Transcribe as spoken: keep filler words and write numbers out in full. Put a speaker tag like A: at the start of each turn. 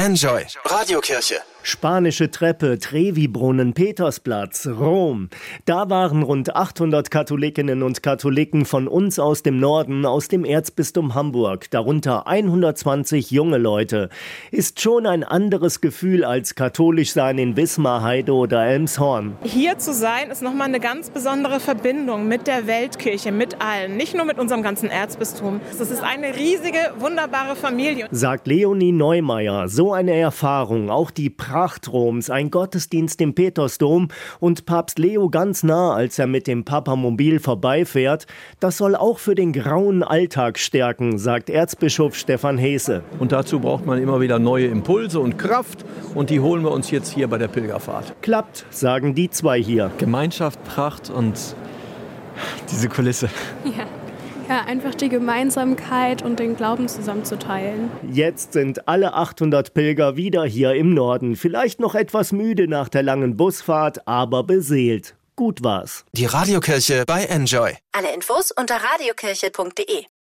A: Enjoy Radiokirche.
B: Spanische Treppe, Trevi-Brunnen, Petersplatz, Rom. Da waren rund achthundert Katholikinnen und Katholiken von uns aus dem Norden, aus dem Erzbistum Hamburg, darunter hundertzwanzig junge Leute. Ist schon ein anderes Gefühl als katholisch sein in Wismar, Heide oder Elmshorn.
C: Hier zu sein ist nochmal eine ganz besondere Verbindung mit der Weltkirche, mit allen, nicht nur mit unserem ganzen Erzbistum. Das ist eine riesige, wunderbare Familie.
B: Sagt Leonie Neumeier, so eine Erfahrung, auch die Pracht Roms, ein Gottesdienst im Petersdom und Papst Leo ganz nah, als er mit dem Papamobil vorbeifährt, das soll auch für den grauen Alltag stärken, sagt Erzbischof Stefan Heese.
D: Und dazu braucht man immer wieder neue Impulse und Kraft und die holen wir uns jetzt hier bei der Pilgerfahrt.
B: Klappt, sagen die zwei hier.
E: Gemeinschaft, Pracht und diese Kulisse.
F: Ja. Ja, einfach die Gemeinsamkeit und den Glauben zusammenzuteilen.
B: Jetzt sind alle achthundert Pilger wieder hier im Norden. Vielleicht noch etwas müde nach der langen Busfahrt, aber beseelt. Gut war's.
A: Die Radiokirche bei Enjoy.
G: Alle Infos unter radiokirche punkt de.